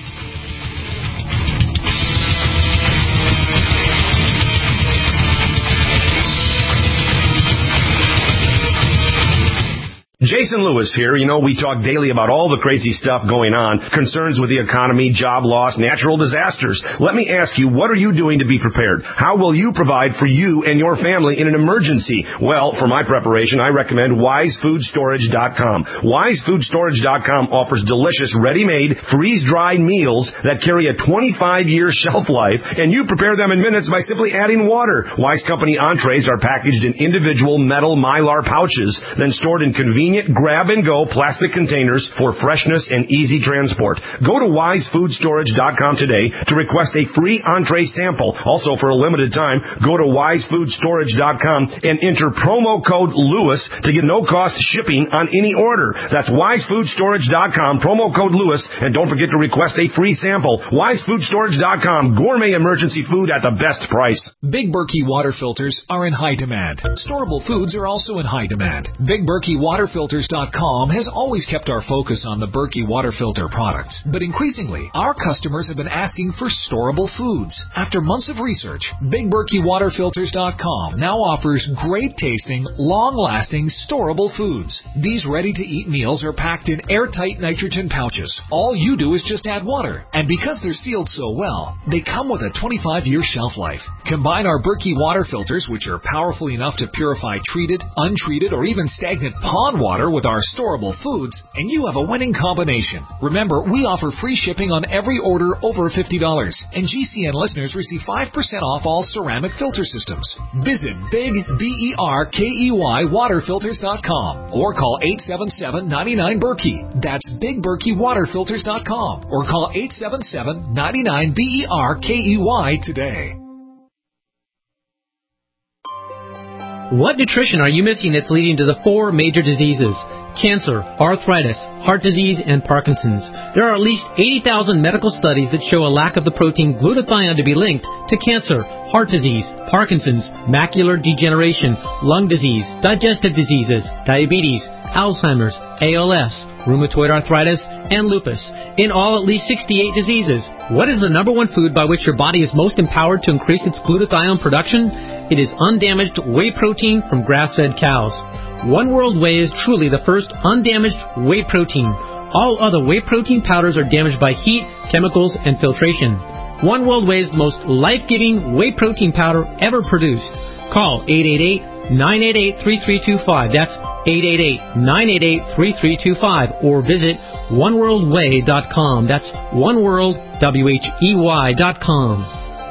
Q: Jason Lewis here. You know, we talk daily about all the crazy stuff going on, concerns with the economy, job loss, natural disasters. Let me ask you, what are you doing to be prepared? How will you provide for you and your family in an emergency? Well, for my preparation, I recommend wise food storage dot com. wise food storage dot com offers delicious, ready-made, freeze-dried meals that carry a twenty-five year shelf life, and you prepare them in minutes by simply adding water. Wise Company entrees are packaged in individual metal Mylar pouches, then stored in convenient grab-and-go plastic containers for freshness and easy transport. Go to wise food storage dot com today to request a free entree sample. Also, for a limited time, go to wise food storage dot com and enter promo code Lewis to get no-cost shipping on any order. That's wise food storage dot com, promo code Lewis, and don't forget to request a free sample. wise food storage dot com, gourmet emergency food at the best price.
R: Big Berkey water filters are in high demand. Storable foods are also in high demand. Big Berkey water filters dot com has always kept our focus on the Berkey water filter products, but increasingly, our customers have been asking for storable foods. After months of research, Big Berkey water filters dot com now offers great-tasting, long-lasting, storable foods. These ready-to-eat meals are packed in airtight nitrogen pouches. All you do is just add water, and because they're sealed so well, they come with a twenty-five year shelf life. Combine our Berkey water filters, which are powerful enough to purify treated, untreated, or even stagnant pond water, with our storable foods, and you have a winning combination. Remember, we offer free shipping on every order over fifty dollars, and G C N listeners receive five percent off all ceramic filter systems. Visit Big B E R K E Y water filters dot com or call eight seven seven, nine nine, Berkey. That's Big Berkey water filters dot com or call eight seven seven, nine nine, B E R K E Y today.
S: What nutrition are you missing that's leading to the four major diseases? Cancer, arthritis, heart disease, and Parkinson's. There are at least eighty thousand medical studies that show a lack of the protein glutathione to be linked to cancer, heart disease, Parkinson's, macular degeneration, lung disease, digestive diseases, diabetes, Alzheimer's, A L S, rheumatoid arthritis, and lupus. In all, at least sixty-eight diseases. What is the number one food by which your body is most empowered to increase its glutathione production? It is undamaged whey protein from grass-fed cows. One World Whey is truly the first undamaged whey protein. All other whey protein powders are damaged by heat, chemicals, and filtration. One World Whey is the most life-giving whey protein powder ever produced. Call eight eight eight, nine eight eight, three three two five. That's eight eight eight, nine eight eight, three three two five. Or visit one world way dot com. That's oneworld, W H E Y dot com.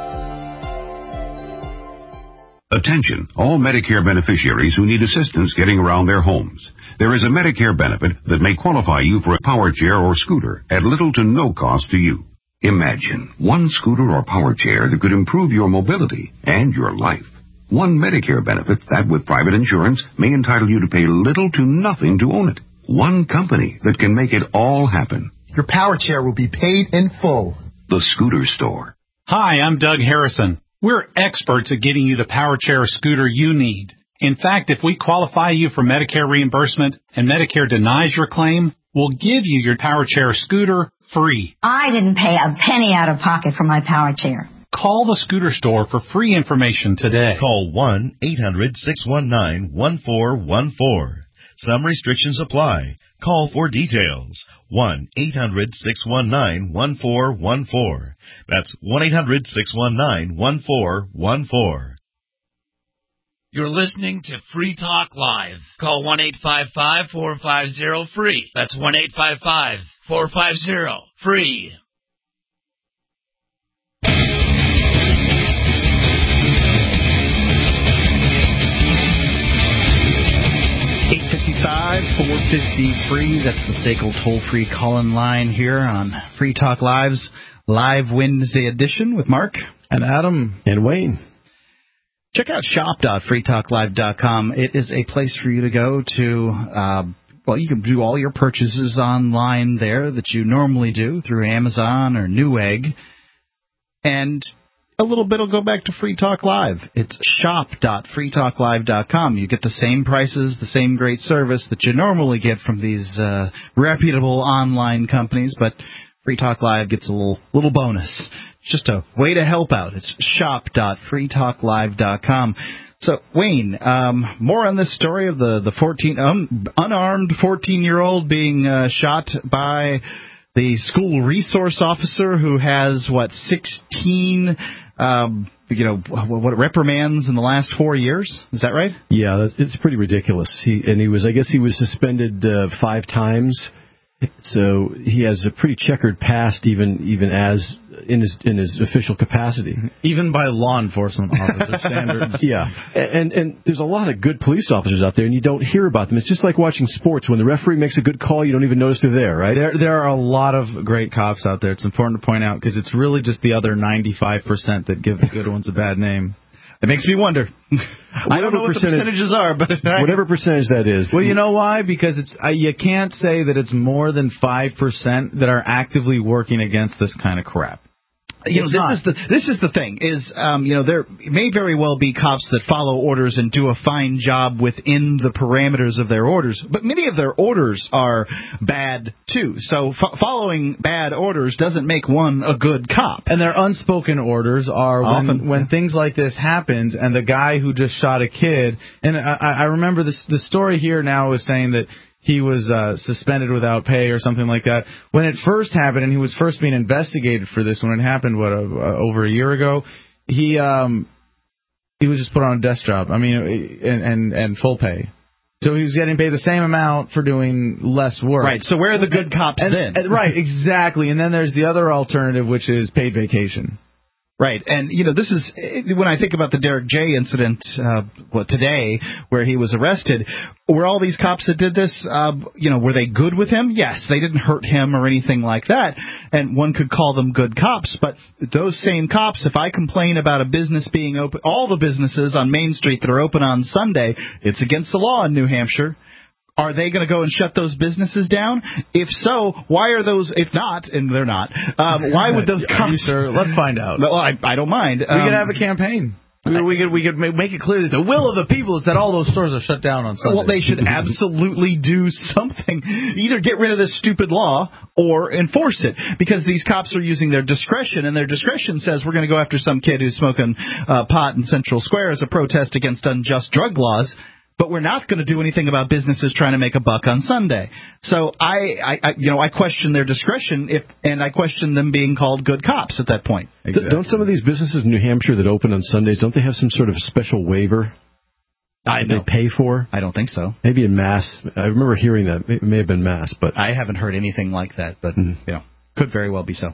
T: Attention, all Medicare beneficiaries who need assistance getting around their homes. There is a Medicare benefit that may qualify you for a power chair or scooter at little to no cost to you. Imagine one scooter or power chair that could improve your mobility and your life. One Medicare benefit that with private insurance may entitle you to pay little to nothing to own it. One company that can make it all happen.
U: Your power chair will be paid in full.
T: The Scooter Store.
V: Hi, I'm Doug Harrison. We're experts at getting you the power chair or scooter you need. In fact, if we qualify you for Medicare reimbursement and Medicare denies your claim, we'll give you your power chair or scooter free.
W: I didn't pay a penny out of pocket for my power chair.
V: Call the Scooter Store for free information today.
X: Call one eight hundred six one nine one four one four. Some restrictions apply. Call for details. one eight hundred six one nine one four one four. That's one eight hundred six one nine one four one four.
M: You're listening to Free Talk Live. Call one eight five five four five zero free. That's one eight five five four five zero free.
A: eight fifty-five, four fifty free. That's the S A C L toll-free call-in line here on Free Talk Live's Live Wednesday edition with Mark
B: and Adam
C: and Wayne.
A: Check out shop dot free talk live dot com. It is a place for you to go to, uh, well, you can do all your purchases online there that you normally do through Amazon or Newegg. And a little bit will go back to Free Talk Live. It's shop dot free talk live dot com. You get the same prices, the same great service that you normally get from these uh, reputable online companies, but Free Talk Live gets a little little bonus. It's just a way to help out. It's shop dot free talk live dot com. So, Wayne, um, more on this story of the, the fourteen um, unarmed fourteen-year-old being uh, shot by the school resource officer who has, what, sixteen, um, you know, what reprimands in the last four years? Is that right?
C: Yeah, it's pretty ridiculous. He and he was, I guess, he was suspended uh, five times. So he has a pretty checkered past, even even as in his in his official capacity,
B: even by law enforcement officer standards.
C: Yeah, and and there's a lot of good police officers out there, and you don't hear about them. It's just like watching sports. When the referee makes a good call, you don't even notice they're there, right?
B: There there are a lot of great cops out there. It's important to point out because it's really just the other ninety-five percent that give the good ones a bad name.
A: It makes me wonder. I don't know what the percentages are, but
C: whatever percentage that is.
B: Well, you know why? Because it's uh, you can't say that it's more than five percent that are actively working against this kind of crap.
A: You know,
B: It's
A: this
B: not.
A: is the this is the thing is, um, you know, there may very well be cops that follow orders and do a fine job within the parameters of their orders, but many of their orders are bad too. So fo- following bad orders doesn't make one a good cop.
B: And their unspoken orders are when,
A: Often,
B: when
A: yeah.
B: things like this happens, and the guy who just shot a kid. And I, I remember this. The story here now is saying that he was uh, suspended without pay or something like that. When it first happened, and he was first being investigated for this, when it happened, what, uh, over a year ago, he um he was just put on a desk job. I mean, and and, and full pay. So he was getting paid the same amount for doing less work.
A: Right. So where are the good cops
B: and,
A: then?
B: And, right. Exactly. And then there's the other alternative, which is paid vacation.
A: Right, and you know, this is when I think about the Derek J. incident, uh, well, today, where he was arrested. Were all these cops that did this, uh, you know, were they good with him? Yes, they didn't hurt him or anything like that, and one could call them good cops. But those same cops, if I complain about a business being open, all the businesses on Main Street that are open on Sunday, it's against the law in New Hampshire. Are they going to go and shut those businesses down? If so, why are those? If not, and they're not, um, why would those cops?
B: Are you sure? Let's find out.
A: Well, I, I don't mind.
B: We
A: Um,
B: could have a campaign. We, we could we could ma- make it clear that the will of the people is that all those stores are shut down on Sunday.
A: Well, they should absolutely do something. Either get rid of this stupid law or enforce it, because these cops are using their discretion, and their discretion says we're going to go after some kid who's smoking uh, pot in Central Square as a protest against unjust drug laws. But we're not going to do anything about businesses trying to make a buck on Sunday. So I, I, I, you know, I question their discretion, if, and I question them being called good cops at that point.
C: Exactly. Don't some of these businesses in New Hampshire that open on Sundays, don't they have some sort of special waiver?
A: I
C: they pay for?
A: I don't think so.
C: Maybe in Mass. I remember hearing that. It may have been Mass, but
A: I haven't heard anything like that. But mm-hmm. you know, could very well be so.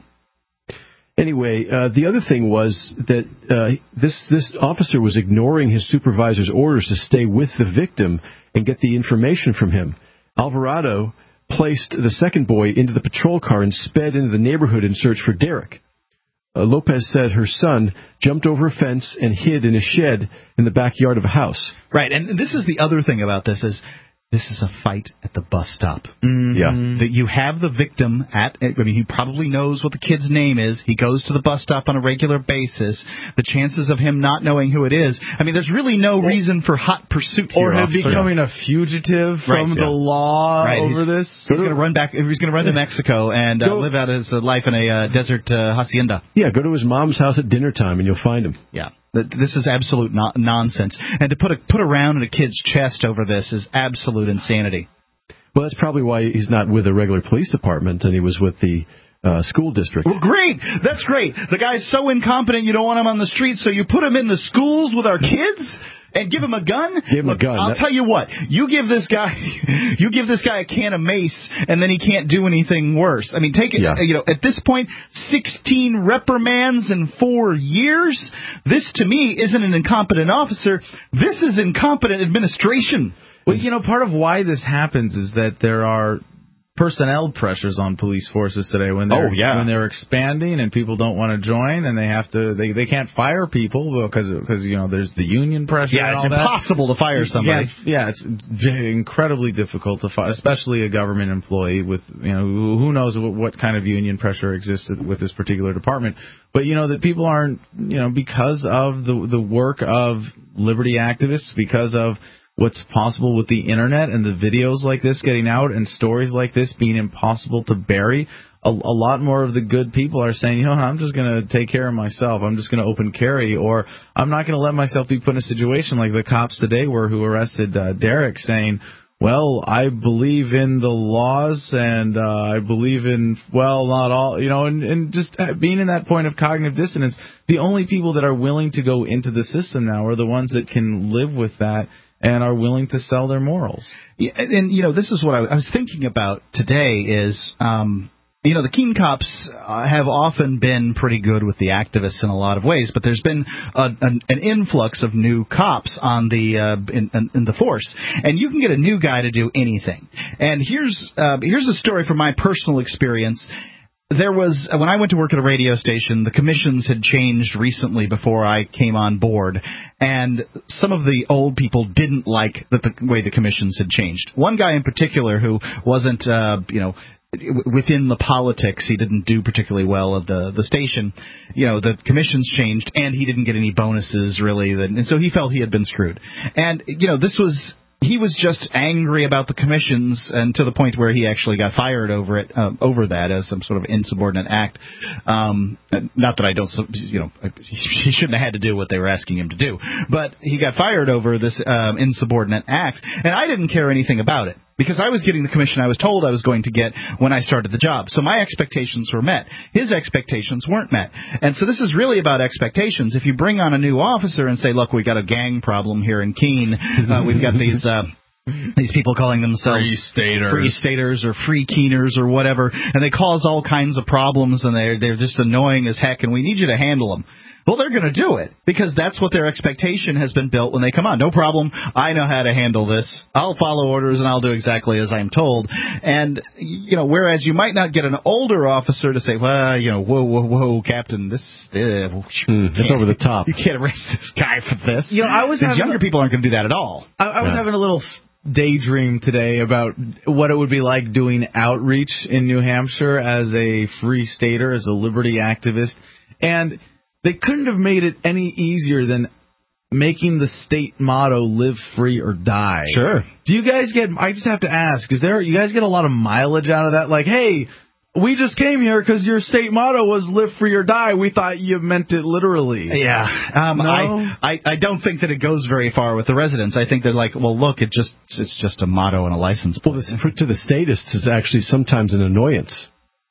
C: Anyway, uh, the other thing was that uh, this this officer was ignoring his supervisor's orders to stay with the victim and get the information from him. Alvarado placed the second boy into the patrol car and sped into the neighborhood in search for Derek. Uh, Lopez said her son jumped over a fence and hid in a shed in the backyard of a house.
A: Right, and this is the other thing about this is this is a fight at the bus stop.
C: Mm-hmm. Yeah.
A: That you have the victim at, I mean, he probably knows what the kid's name is. He goes to the bus stop on a regular basis. The chances of him not knowing who it is, I mean, there's really no reason for hot pursuit here.
B: Or him
A: officer.
B: becoming a fugitive from
A: right,
B: the
A: yeah.
B: law
A: right.
B: over
A: he's,
B: this.
A: He's going to run back, he's going to run to Mexico and uh, live out his uh, life in a uh, desert uh, hacienda.
C: Yeah, go to his mom's house at dinner time and you'll find him.
A: Yeah. This is absolute no- nonsense. And to put a put a round in a kid's chest over this is absolute insanity.
C: Well, that's probably why he's not with a regular police department and he was with the uh, school district.
A: Well, great. That's great. The guy's so incompetent you don't want him on the street, so you put him in the schools with our kids and give him a gun?
C: Give him
A: Look,
C: a gun.
A: I'll
C: that...
A: tell you what. You give this guy you give this guy a can of mace and then he can't do anything worse. I mean, take it,
C: yeah.
A: you know, at this point, sixteen reprimands in four years. This to me isn't an incompetent officer. This is incompetent administration.
B: Well, you know, part of why this happens is that there are personnel pressures on police forces today when they're
A: oh, yeah.
B: when they're expanding and people don't want to join and they have to they, they can't fire people because because you know there's the union pressure.
A: Yeah,
B: and
A: it's
B: all that.
A: impossible to fire somebody.
B: Yeah, it's incredibly difficult to fire, especially a government employee with you know who knows what, what kind of union pressure exists with this particular department. But you know that people aren't you know because of the the work of liberty activists, because of what's possible with the internet and the videos like this getting out and stories like this being impossible to bury, a, a lot more of the good people are saying, you know, I'm just going to take care of myself. I'm just going to open carry, or I'm not going to let myself be put in a situation like the cops today were who arrested uh, Derek, saying, well, I believe in the laws and uh, I believe in, well, not all, you know, and, and just being in that point of cognitive dissonance. The only people that are willing to go into the system now are the ones that can live with that and are willing to sell their morals.
A: Yeah, and, you know, this is what I, I was thinking about today is, um, you know, the Keene cops uh, have often been pretty good with the activists in a lot of ways, but there's been a, an, an influx of new cops on the uh, in, in, in the force, and you can get a new guy to do anything. And here's uh, here's a story from my personal experience. There was, when I went to work at a radio station, the commissions had changed recently before I came on board, and some of the old people didn't like the, the way the commissions had changed. One guy in particular who wasn't, uh, you know, within the politics, he didn't do particularly well at the, the station. You know, the commissions changed, and he didn't get any bonuses, really, and so he felt he had been screwed. And, you know, this was... He was just angry about the commissions, and to the point where he actually got fired over it, uh, over that as some sort of insubordinate act. Um, not that I don't, you know, he shouldn't have had to do what they were asking him to do, but he got fired over this um, insubordinate act, and I didn't care anything about it. Because I was getting the commission I was told I was going to get when I started the job. So my expectations were met. His expectations weren't met. And so this is really about expectations. If you bring on a new officer and say, look, we've got a gang problem here in Keene. Uh, we've got these... Uh, These people calling themselves
B: free staters,
A: free staters or free Keeners or whatever, and they cause all kinds of problems, and they're they're just annoying as heck, and we need you to handle them. Well, they're going to do it because that's what their expectation has been built when they come on. No problem. I know how to handle this. I'll follow orders and I'll do exactly as I'm told. And, you know, whereas you might not get an older officer to say, well, you know, whoa, whoa, whoa, Captain, this uh,
C: mm, it's over the top.
A: You can't arrest this guy for this.
B: You know, I was
A: These
B: having
A: younger
B: a,
A: people aren't going to do that at all.
B: I, I was
A: yeah.
B: having a little daydream today about what it would be like doing outreach in New Hampshire as a free stater, as a liberty activist. And they couldn't have made it any easier than making the state motto "Live free or die."
A: Sure.
B: Do you guys get? I just have to ask: Is there? You guys get a lot of mileage out of that? Like, hey, we just came here because your state motto was "Live free or die." We thought you meant it literally.
A: Yeah. Um,
B: no?
A: I, I I don't think that it goes very far with the residents. I think they're like, well, look, it just it's just a motto and a license plate.
C: Well, to the statists, it's actually sometimes an annoyance.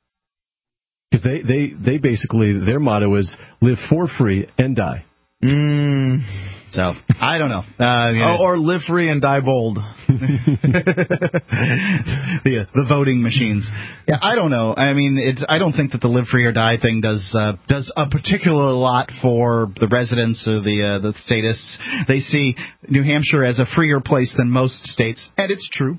C: Because they, they, they basically, their motto is live for free and die.
B: Mm.
A: So, I don't know. Uh, yeah.
B: oh, or live free and die bold.
A: the, the voting machines. Yeah, I don't know. I mean, it's. I don't think that the live free or die thing does uh, does a particular lot for the residents or the uh, the statists. They see New Hampshire as a freer place than most states, and it's true.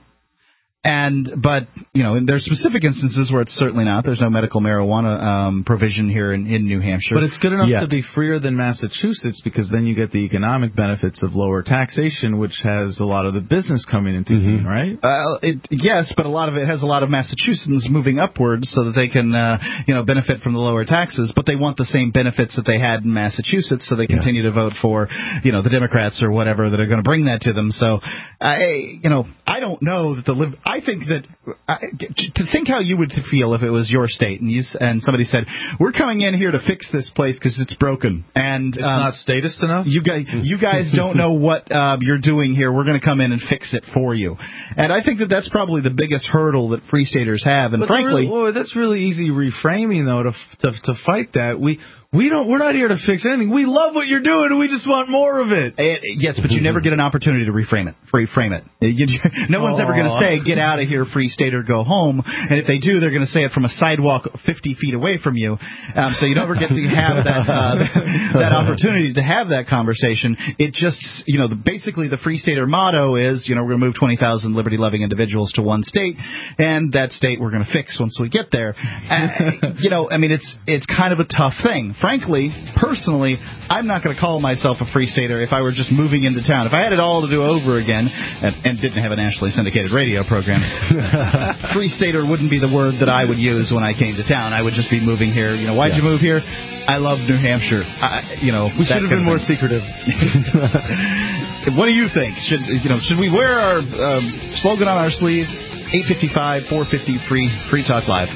A: And but you know, there's specific instances where it's certainly not. There's no medical marijuana um, provision here in, in New Hampshire.
B: But it's good enough
A: yet.
B: to be freer than Massachusetts, because then you get the economic benefits of lower taxation, which has a lot of the business coming into being, mm-hmm. right?
A: Uh, it, yes, but a lot of it has a lot of Massachusettsans moving upwards so that they can uh, you know benefit from the lower taxes. But they want the same benefits that they had in Massachusetts, so they continue yeah. to vote for you know the Democrats or whatever that are going to bring that to them. So I you know I don't know that the live. I think that I, to think how you would feel if it was your state and you and somebody said, "We're coming in here to fix this place because it's broken and
B: it's
A: um,
B: not statist enough.
A: You guys, you guys don't know what uh, you're doing here. We're going to come in and fix it for you." And I think that that's probably the biggest hurdle that Free Staters have. And
B: but
A: frankly,
B: really, well, that's really easy reframing though to to, to fight that. We. We don't. We're not here to fix anything. We love what you're doing, and we just want more of it.
A: it yes, but you never get an opportunity to reframe it. Reframe it. You, no one's
B: Aww.
A: ever going to say, "Get out of here, Free Stater, go home." And if they do, they're going to say it from a sidewalk fifty feet away from you. Um, so you never get to have that uh, that opportunity to have that conversation. It just, you know, the, basically the Free Stater motto is, you know, we're going to move twenty thousand liberty-loving individuals to one state, and that state we're going to fix once we get there. Uh, you know, I mean, it's it's kind of a tough thing. Frankly, personally, I'm not going to call myself a Free Stater if I were just moving into town. If I had it all to do over again and, and didn't have a nationally syndicated radio program, Free Stater wouldn't be the word that I would use when I came to town. I would just be moving here. You know, why'd yeah. you move here? I love New Hampshire. I, you know,
B: we should have been more secretive.
A: What do you think? Should you know? Should we wear our um, slogan on our sleeve? eight fifty-five, four fifty, free, Free Talk Live.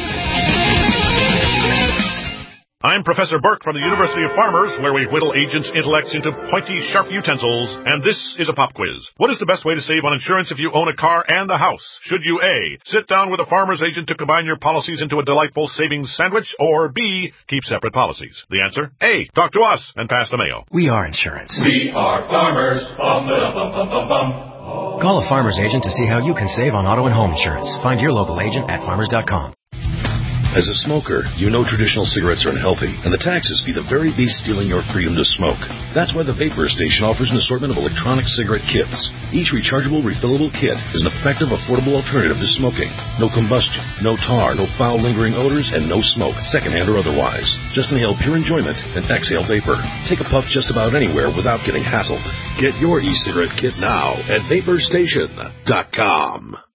D: I'm Professor Burke from the University of Farmers, where we whittle agents' intellects into pointy, sharp utensils, and this is a pop quiz. What is the best way to save on insurance if you own a car and a house? Should you A, sit down with a farmer's agent to combine your policies into a delightful savings sandwich, or B, keep separate policies? The answer? A, talk to us and pass the mail.
E: We are insurance.
F: We are farmers. Bum, bum, bum, bum, bum, bum.
E: Call a farmer's agent to see how you can save on auto and home insurance. Find your local agent at farmers dot com.
G: As a smoker, you know traditional cigarettes are unhealthy, and the taxes be the very beast stealing your freedom to smoke. That's why the Vapor Station offers an assortment of electronic cigarette kits. Each rechargeable, refillable kit is an effective, affordable alternative to smoking. No combustion, no tar, no foul, lingering odors, and no smoke, secondhand or otherwise. Just inhale pure enjoyment and exhale vapor. Take a puff just about anywhere without getting hassled. Get your e-cigarette kit now at vapor station dot com.